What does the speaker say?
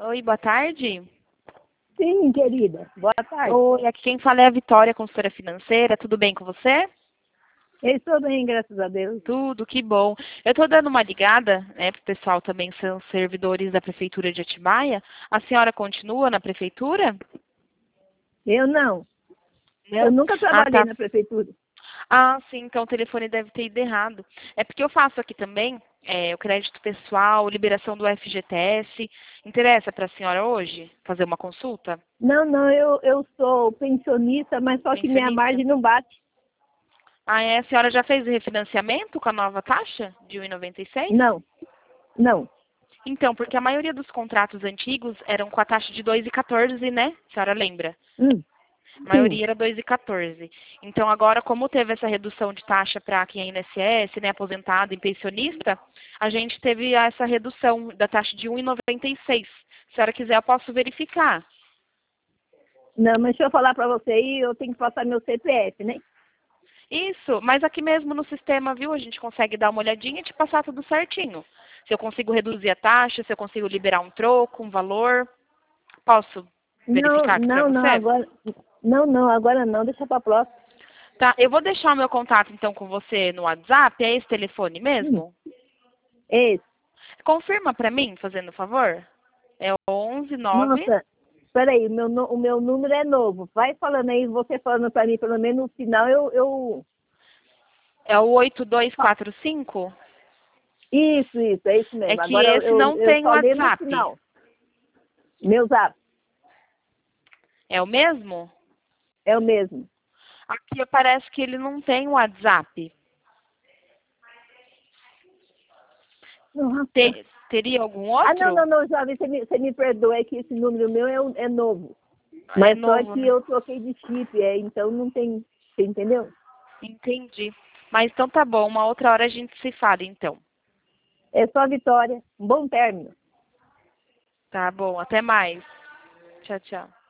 Oi, boa tarde. Sim, querida. Boa tarde. Oi, aqui quem fala é a Vitória, consultora financeira. Tudo bem com você? Eu estou bem, graças a Deus. Tudo, que bom. Eu estou dando uma ligada, né, para o pessoal também são servidores da Prefeitura de Atibaia. A senhora continua na Prefeitura? Eu não. Eu Não? nunca Ah, trabalhei tá. na prefeitura. Ah, sim, então o telefone deve ter ido errado. É porque eu faço aqui também o crédito pessoal, liberação do FGTS. Interessa para a senhora hoje fazer uma consulta? Não, eu sou pensionista, mas só que minha Pensionista? margem não bate. Ah, é? A senhora já fez o refinanciamento com a nova taxa de 1,96? Não, não. Então, porque a maioria dos contratos antigos eram com a taxa de 2,14, né? A senhora lembra? A Sim. maioria era 2,14. Então, agora, como teve essa redução de taxa para quem é INSS, né, aposentado e pensionista, a gente teve essa redução da taxa de 1,96. Se a senhora quiser, eu posso verificar. Não, mas deixa eu falar para você aí, eu tenho que passar meu CPF, né? Isso, mas aqui mesmo no sistema, viu, a gente consegue dar uma olhadinha e te passar tudo certinho. Se eu consigo reduzir a taxa, se eu consigo liberar um troco, um valor. Posso Não, verificar aqui para não, não, você? agora. Não, agora não, deixa para próxima. Tá, eu vou deixar o meu contato então com você no WhatsApp, é esse telefone Hum, mesmo? Esse. Confirma para mim, fazendo favor. É o 11 9. Nossa, peraí, o meu número é novo. Vai falando aí, você falando para mim, pelo menos no final eu. É o 8245. Isso, é isso É mesmo. que Agora esse não eu tem só lembro no WhatsApp. final. Meu zap É o mesmo? é o mesmo. Aqui parece que ele não tem WhatsApp. Nossa. Teria algum Não, outro? Jovem, você me perdoa, é que esse número meu é novo. É Mas só novo, que né? eu troquei de chip, então não tem. Você entendeu? Entendi. Mas então tá bom, uma outra hora a gente se fala então. É só vitória. Um bom término. Tá bom, até mais. Tchau, tchau.